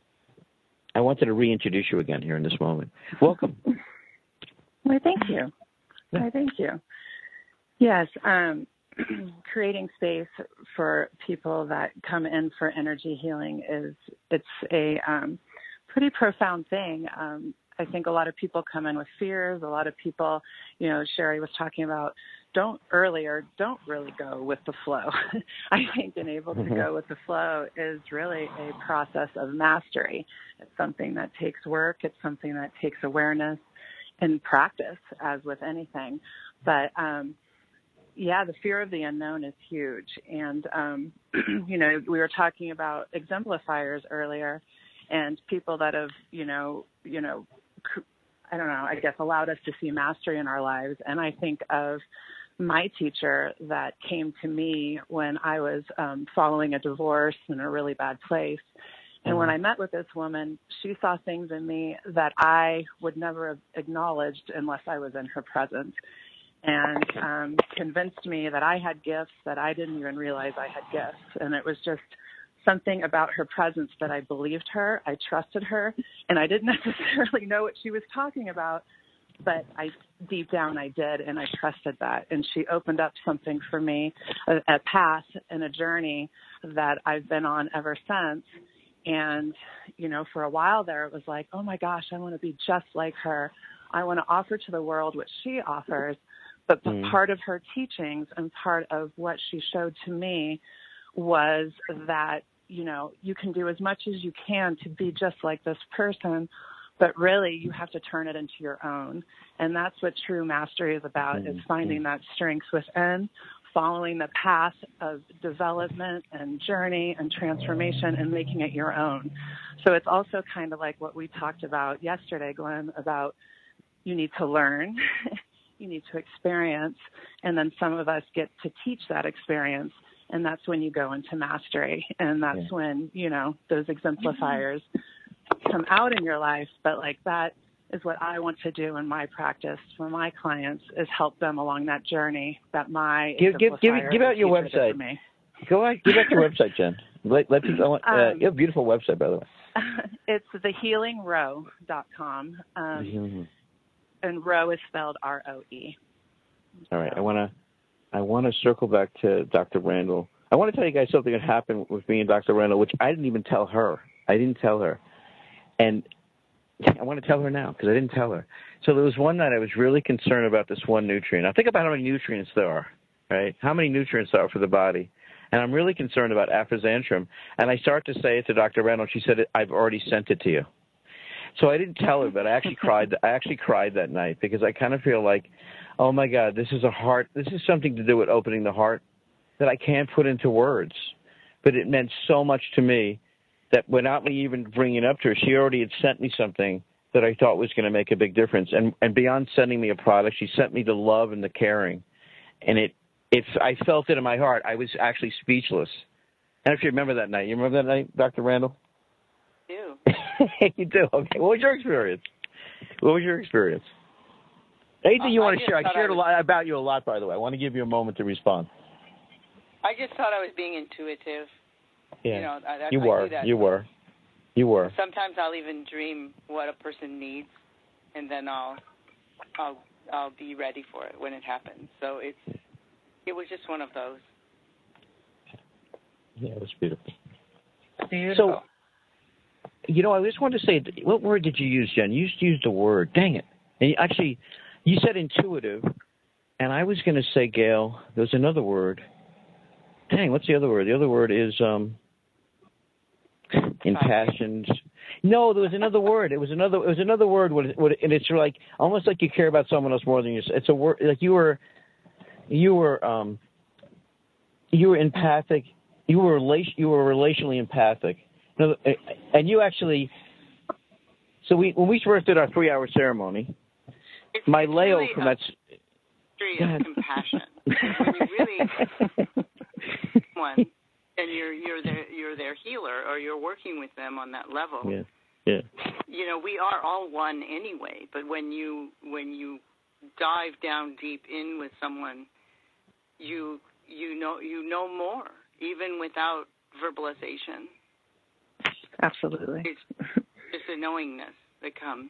B: I wanted to reintroduce you again here in this moment. Welcome.
L: Well, thank you. Well, thank you. Yes, um, creating space for people that come in for energy healing is, it's a um, pretty profound thing. Um, I think a lot of people come in with fears. A lot of people, you know, Sherry was talking about, don't earlier, don't really go with the flow. I think being able to go with the flow is really a process of mastery. It's something that takes work. It's something that takes awareness and practice, as with anything. But, um, yeah, the fear of the unknown is huge. And, um, you know, we were talking about exemplifiers earlier and people that have, you know, you know, I don't know, I guess allowed us to see mastery in our lives. And I think of my teacher that came to me when I was um, following a divorce in a really bad place. And mm-hmm. when I met with this woman, she saw things in me that I would never have acknowledged unless I was in her presence, and um, convinced me that I had gifts that I didn't even realize I had gifts. And it was just something about her presence that I believed her, I trusted her, and I didn't necessarily know what she was talking about, but I deep down I did, and I trusted that. And she opened up something for me, a, a path and a journey that I've been on ever since. And, you know, for a while there, it was like, oh my gosh, I want to be just like her. I want to offer to the world what she offers. But mm. part of her teachings and part of what she showed to me was that, you know, you can do as much as you can to be just like this person, but really you have to turn it into your own. And that's what true mastery is about, mm. is finding that strength within, following the path of development and journey and transformation and making it your own. So it's also kind of like what we talked about yesterday, Glenn, about you need to learn, you need to experience, and then some of us get to teach that experience. And that's when you go into mastery. And that's yeah. when, you know, those exemplifiers come out in your life. But like that is what I want to do in my practice for my clients, is help them along that journey that my
M: give give give, give out your website. Go out, give out your website, Jen. Let let people. Uh, um, you have a beautiful website, by the way.
L: It's the healing row dot com, um, mm-hmm. and Roe is spelled R O E.
M: All right, I want to I want to circle back to Doctor Randall. I want to tell you guys something that happened with me and Doctor Randall, which I didn't even tell her. I didn't tell her, and I want to tell her now because I didn't tell her. So there was one night I was really concerned about this one nutrient. Now think about how many nutrients there are, right? How many nutrients there are for the body. And I'm really concerned about aphrodisiac. And I start to say it to Doctor Reynolds. She said, I've already sent it to you. So I didn't tell her, but I actually cried. I actually cried that night because I kind of feel like, oh my God, this is a heart. This is something to do with opening the heart that I can't put into words. But it meant so much to me that without me even bringing it up to her, she already had sent me something that I thought was going to make a big difference. And and beyond sending me a product, she sent me the love and the caring. And it, it's, I felt it in my heart. I was actually speechless. And if you remember that night, you remember that night, Doctor Randall?
C: I do.
M: You do? Okay. What was your experience? What was your experience? Anything you uh, want to share? I shared I was, a lot about you a lot, by the way. I want to give you a moment to respond.
C: I just thought I was being intuitive.
M: Yeah.
C: You know, I,
M: you
C: I
M: were. You were. You were.
C: Sometimes I'll even dream what a person needs, and then I'll, I'll, I'll be ready for it when it happens. So it's, it was just one of those.
M: Yeah, it was beautiful.
C: Beautiful.
M: So, you know, I just wanted to say, what word did you use, Jen? You used the word. Dang it. And you, actually, you said intuitive, and I was going to say, Gail, there's another word. Dang, what's the other word? The other word is um, impassioned. No, there was another word. It was another. It was another word. What, what, and it's like almost like you care about someone else more than you. It's a word like you were, you were, um, you were empathic. You were relation. You were relationally empathic. And you actually. So we when we first did our three-hour ceremony,
C: it's
M: my Leo
C: really
M: from that.
C: History of compassion. When you really. One, and you're you're their you're their healer, or you're working with them on that level.
M: Yeah, yeah.
C: You know, we are all one anyway. But when you when you dive down deep in with someone, you you know you know more, even without verbalization.
L: Absolutely.
C: It's just a knowingness that comes.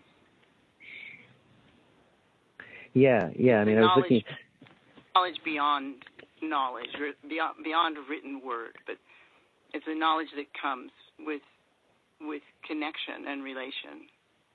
M: Yeah, yeah. I mean, I was looking.
C: Knowledge beyond knowledge, beyond beyond a written word, but it's a knowledge that comes with with connection and relation.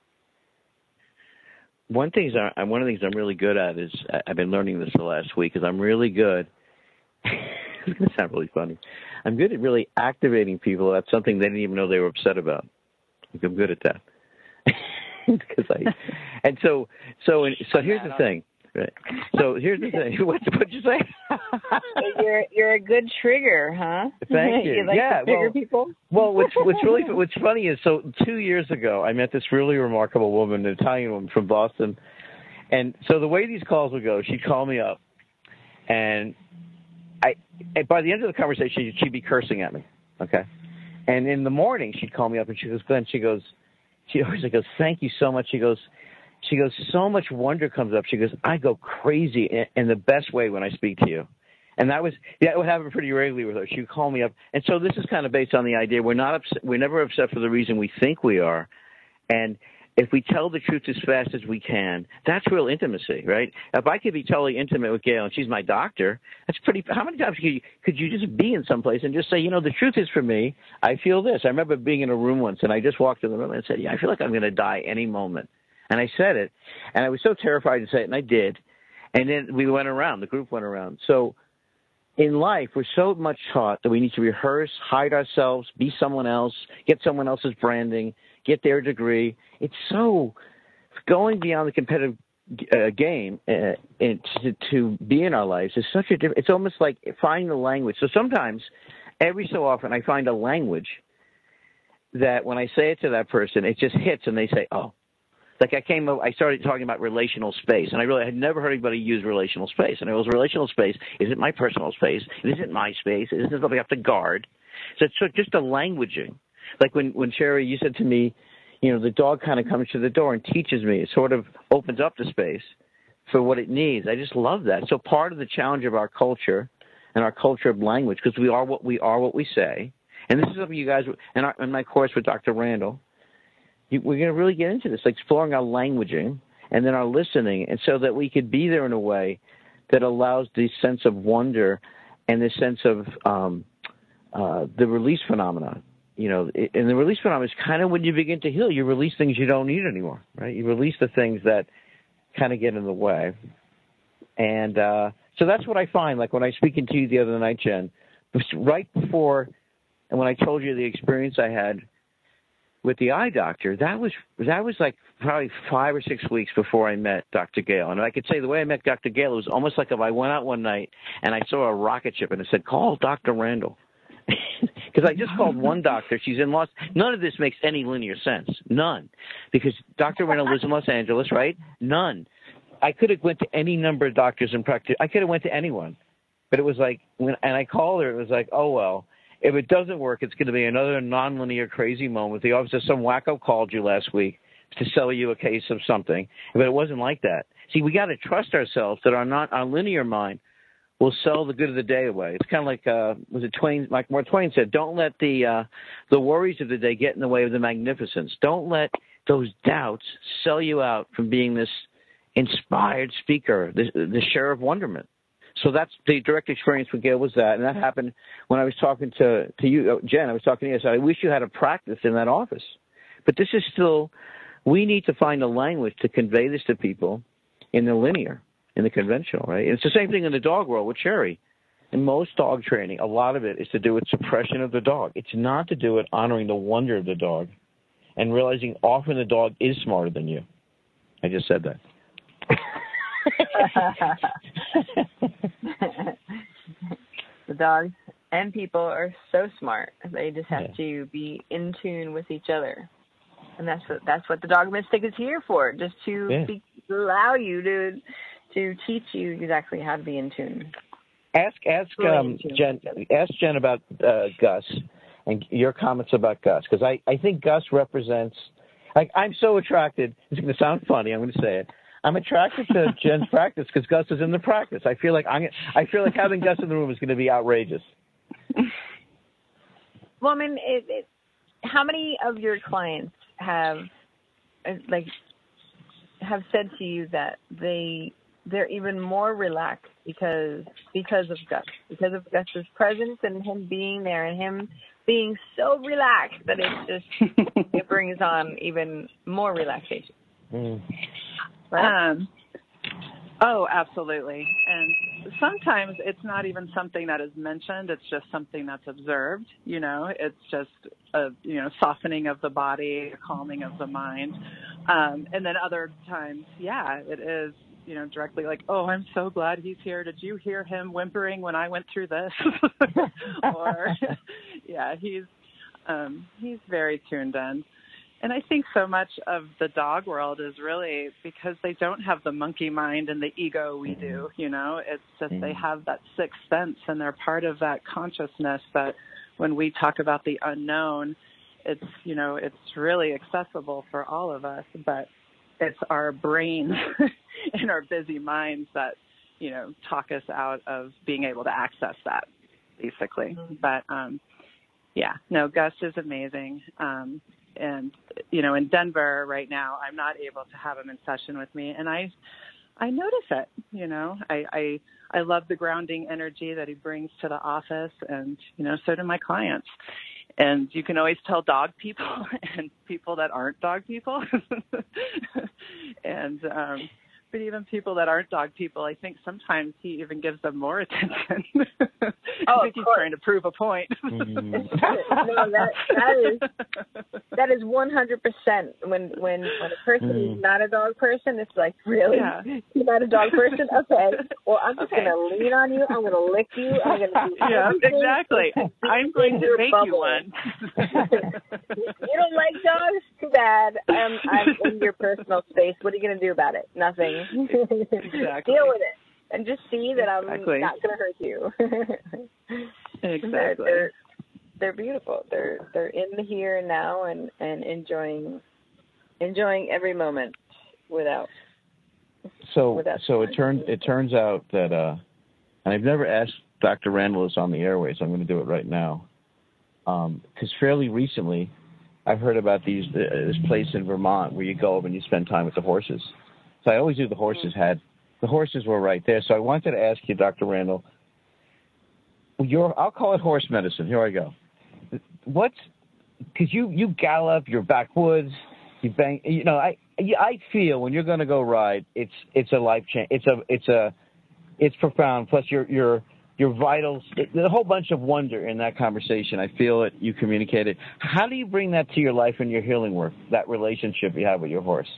M: One thing I, one of the things I'm really good at is I've been learning this the last week is I'm really good. It's going to sound really funny. I'm good at really activating people at something they didn't even know they were upset about. I'm good at that. Because I, and so so so here's the thing. Right. So here's the thing. What did you say?
E: you're you're a good trigger, huh?
M: Thank you.
E: You like
M: yeah,
E: to trigger
M: well,
E: people?
M: well, what's what's really what's funny is so two years ago I met this really remarkable woman, an Italian woman from Boston, and so the way these calls would go, she'd call me up, and I and by the end of the conversation she'd be cursing at me, okay, and in the morning she'd call me up and she goes, Glenn, she goes, she always goes, thank you so much. She goes. She goes, so much wonder comes up. She goes, I go crazy in, in the best way when I speak to you. And that was, that would happen pretty regularly with her. She would call me up. And so this is kind of based on the idea we're not upset, we're never upset for the reason we think we are. And if we tell the truth as fast as we can, that's real intimacy, right? If I could be totally intimate with Gail and she's my doctor, that's pretty, how many times could you, could you just be in some place and just say, you know, the truth is for me, I feel this. I remember being in a room once and I just walked in the room and said, yeah, I feel like I'm going to die any moment. And I said it, and I was so terrified to say it, and I did. And then we went around, the group went around. So in life, we're so much taught that we need to rehearse, hide ourselves, be someone else, get someone else's branding, get their degree. It's so going beyond the competitive uh, game uh, and to, to be in our lives is such a different, it's almost like finding the language. So sometimes, every so often, I find a language that when I say it to that person, it just hits and they say, oh. Like I came, I started talking about relational space, and I really had never heard anybody use relational space. And it was relational space. Is it my personal space? Is it my space? Is it something I have to guard? So it's just a languaging. Like when, when Sherry, you said to me, you know, the dog kind of comes to the door and teaches me. It sort of opens up the space for what it needs. I just love that. So part of the challenge of our culture and our culture of language, because we are what we are, what we say. And this is something you guys, in, our, in my course with Doctor Randall, we're going to really get into this, exploring our languaging and then our listening, and so that we could be there in a way that allows this sense of wonder and this sense of um, uh, the release phenomenon. You know, and the release phenomenon is kind of when you begin to heal, you release things you don't need anymore, right? You release the things that kind of get in the way. And uh, so that's what I find, like when I was speaking to you the other night, Jen, right before, and when I told you the experience I had with the eye doctor, that was that was like probably five or six weeks before I met Doctor Gale. And I could say the way I met Doctor Gale, it was almost like if I went out one night and I saw a rocket ship and it said, call Doctor Randall. Because I just called one doctor. She's in Los None of this makes any linear sense. None. Because Doctor Randall lives in Los Angeles, right? None. I could have went to any number of doctors and practice. I could have went to anyone. But it was like, when and I called her, it was like, oh, well. If it doesn't work, it's going to be another nonlinear crazy moment. The officer, some wacko called you last week to sell you a case of something, but it wasn't like that. See, we got to trust ourselves that our not our linear mind will sell the good of the day away. It's kind of like uh, was it Twain? Like Mark Twain said, "Don't let the uh, the worries of the day get in the way of the magnificence. Don't let those doubts sell you out from being this inspired speaker, the, the share of wonderment." So that's the direct experience with Gail was that. And that happened when I was talking to, to you, Jen. I was talking to you. I said, I wish you had a practice in that office. But this is still, we need to find a language to convey this to people in the linear, in the conventional, right? And it's the same thing in the dog world with Sherry. In most dog training, a lot of it is to do with suppression of the dog. It's not to do with honoring the wonder of the dog and realizing often the dog is smarter than you. I just said that.
E: The dogs and people are so smart. They just have
M: yeah.
E: to be in tune with each other, and that's what that's what the dog mystic is here for. Just to
M: yeah.
E: be, allow you to to teach you exactly how to be in tune.
M: Ask ask um, Jen ask Jen about uh, Gus and your comments about Gus, because I, I think Gus represents. Like I'm so attracted. It's going to sound funny. I'm going to say it. I'm attracted to Jen's practice because Gus is in the practice. I feel like I'm. I feel like having Gus in the room is going to be outrageous.
E: Well, I mean, it, it, how many of your clients have, like, have said to you that they they're even more relaxed because because of Gus, because of Gus's presence and him being there and him being so relaxed that it just it brings on even more relaxation.
M: Mm.
E: Right?
N: Um, oh, absolutely. And sometimes it's not even something that is mentioned. It's just something that's observed. You know, it's just a, you know, softening of the body, a calming of the mind. Um, and then other times, yeah, it is, you know, directly like, oh, I'm so glad he's here. Did you hear him whimpering when I went through this? Or, yeah, he's um, he's very tuned in. And I think so much of the dog world is really because they don't have the monkey mind and the ego we do, you know. It's just they have that sixth sense, and they're part of that consciousness that when we talk about the unknown, it's, you know, it's really accessible for all of us, but it's our brains and our busy minds that, you know, talk us out of being able to access that, basically. Mm-hmm. But, um, yeah, no, Gus is amazing. Um, and, you know, in Denver right now, I'm not able to have him in session with me. And I I notice it, you know. I, I, I love the grounding energy that he brings to the office, and, you know, so do my clients. And you can always tell dog people and people that aren't dog people. and, um, but even people that aren't dog people, I think sometimes he even gives them more attention. I
E: Oh,
N: think he's trying to prove a point.
E: Mm-hmm. No, that that is that is one hundred percent. When when when a person mm. is not a dog person, it's like, really, yeah. You're not a dog person? Okay, well, I'm just okay. gonna lean on you. I'm gonna lick you. I'm gonna do
N: yeah, exactly. I'm going to make bubble. you one.
E: You don't like dogs? Too bad. I'm I'm in your personal space. What are you gonna do about it? Nothing.
N: Exactly.
E: Deal with it. And just see that I'm
N: exactly.
E: not going to hurt you.
N: Exactly.
E: They're, they're, they're beautiful. They're they're in the here and now, and, and enjoying enjoying every moment without.
M: So
E: without
M: so it turns it turns out that, uh, and I've never asked Doctor Randall this on the airways, so I'm going to do it right now, because um, fairly recently I've heard about these uh, this place in Vermont where you go and you spend time with the horses. So I always knew the horses had. The horses were right there. So I wanted to ask you, Doctor Randall, your, I'll call it horse medicine. Here I go. What's, because you, you gallop, you're backwoods, you bang, you know, I, I feel when you're going to go ride, it's, it's a life change. It's a, it's a, it's profound. Plus your, your, your vitals, there's a whole bunch of wonder in that conversation. I feel it. You communicate it. How do you bring that to your life and your healing work, that relationship you have with your horse?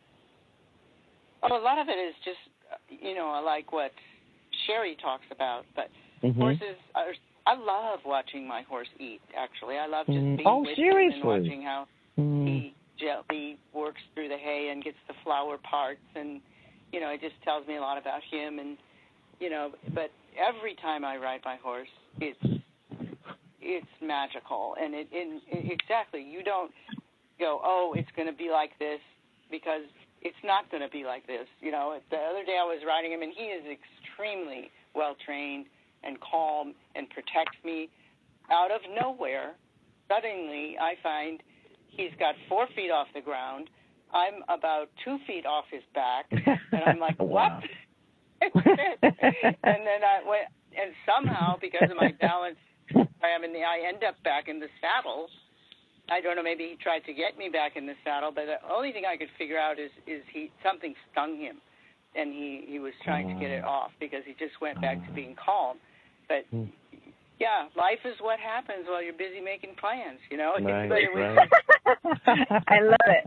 C: Oh, a lot of it is just, you know, I like what Sherry talks about, but
M: mm-hmm.
C: horses are, I love watching my horse eat, actually. I love just being
M: oh,
C: with
M: seriously?
C: him and watching how
M: mm.
C: he gently works through the hay and gets the flower parts, and, you know, it just tells me a lot about him, and, you know, but every time I ride my horse, it's it's magical, and it, it, it exactly, you don't go, oh, it's going to be like this, because it's not going to be like this. You know, the other day I was riding him, and he is extremely well-trained and calm and protects me. Out of nowhere, suddenly I find he's got four feet off the ground. I'm about two feet off his back, and I'm like, what? And then I went, and somehow, because of my balance, I am in the, I end up back in the saddle. I don't know, maybe he tried to get me back in the saddle, but the only thing I could figure out is, is he something stung him, and he, he was trying to get it off because he just went back to being calm. But, yeah, life is what happens while you're busy making plans, you know?
M: Right,
C: but it was,
M: right.
E: I love it.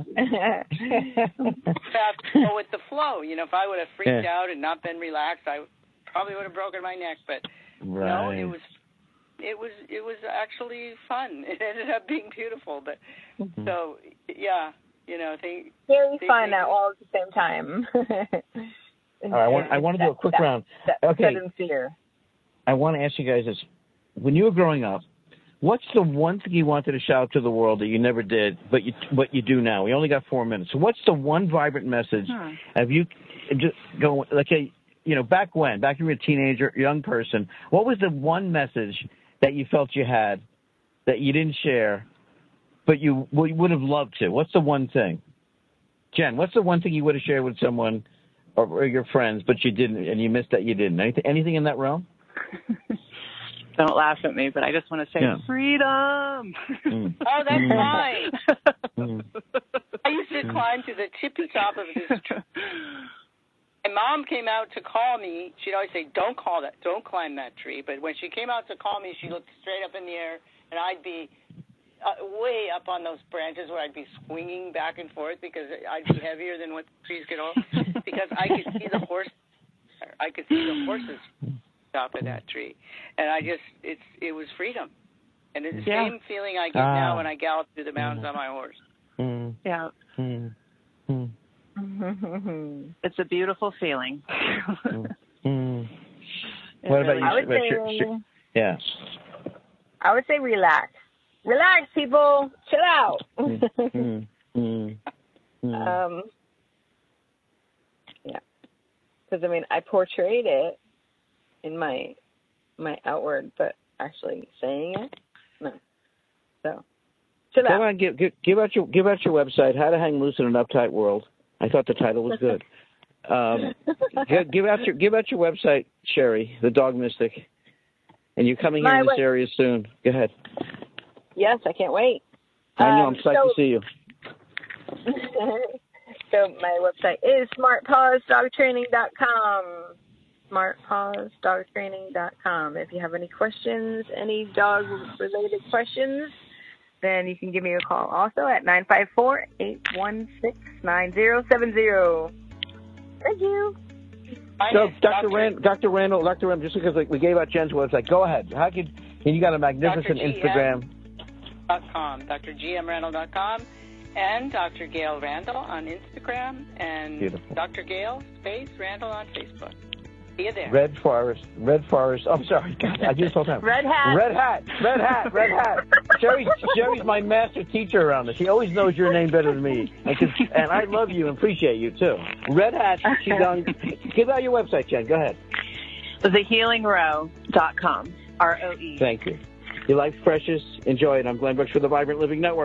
C: have to go with the flow. You know, if I would have freaked
M: Yeah.
C: out and not been relaxed, I probably would have broken my neck. But,
M: right.
C: no, it was It was it was actually fun. It ended up being beautiful, but mm-hmm. so yeah, you know, they
E: very
C: they,
E: fun
C: they,
E: all at the same time.
M: All right, I want I want to do a quick
E: that,
M: round.
E: That
M: okay,
E: sudden fear.
M: I want to ask you guys this: when you were growing up, what's the one thing you wanted to shout to the world that you never did, but you but you do now? We only got four minutes. So what's the one vibrant message?
N: Hmm.
M: Have you just go like a you know back when back when you were a teenager, young person? What was the one message that you felt you had that you didn't share, but you would have loved to? What's the one thing? Jen, what's the one thing you would have shared with someone or, or your friends, but you didn't, and you missed that you didn't? Anything, anything in that realm?
N: Don't laugh at me, but I just want to say
M: yeah.
N: freedom.
M: Mm.
C: Oh, that's
M: mm.
C: fine.
M: Mm.
C: I used to climb to the tippy top of this tree. My mom came out to call me. She'd always say, don't call that, don't climb that tree. But when she came out to call me, she looked straight up in the air, and I'd be uh, way up on those branches where I'd be swinging back and forth because I'd be heavier than what trees could hold. because I could see the horse. I could see the horses top of that tree, and I just it's it was freedom, and it's the
N: Yeah.
C: same feeling I get
M: Ah.
C: now when I gallop through the mountains on my horse.
M: Mm.
N: Yeah.
M: Mm. Mm.
N: It's a beautiful feeling.
M: Mm.
N: It
M: What about
N: really
M: you?
E: I would
M: Sh-
E: say,
M: sh- sh- yeah.
E: I would say relax. Relax, people. Chill out.
M: Mm. Mm. Mm.
E: um, yeah. Because, I mean, I portrayed it in my my outward, but actually saying it, no. So, chill
M: Come
E: out.
M: on, give, give give out your give out your website. How to Hang Loose in an Uptight World. I thought the title was good. Um, give, give out your give out your website, Sherry, the Dog Mystic. And you're coming here
E: My
M: in this
E: web-
M: area soon. Go ahead.
E: Yes, I can't wait.
M: I know.
E: Um,
M: I'm psyched
E: so-
M: to see you.
E: So my website is smart paws dog training dot com. smart paws dog training dot com. If you have any questions, any dog-related questions, then you can give me a call also at nine five four, eight one six, nine zero seven zero. Thank you.
M: So, Doctor Rand, Doctor Randall, Doctor Randall, just because like, we gave out Jen's website, go ahead. How could and you got a magnificent Instagram.
C: Dot com, D R G M Randall dot com, and Doctor Gail Randall on Instagram, and
M: Beautiful.
C: Doctor Gail space Randall on Facebook. See you there.
M: Red Forest, Red Forest. Oh, I'm sorry. God, I do this all the time.
E: Red hat.
M: Red hat. Red hat. Red hat. Sherry, Sherry's my master teacher around this. She always knows your name better than me, and, 'cause- and I love you and appreciate you too. Red hat. She's on. Give out your website, Jen. Go ahead.
N: the healing row dot com. R O E.
M: Thank you. Your life's precious. Enjoy it. I'm Glenn Brooks for the Vibrant Living Network.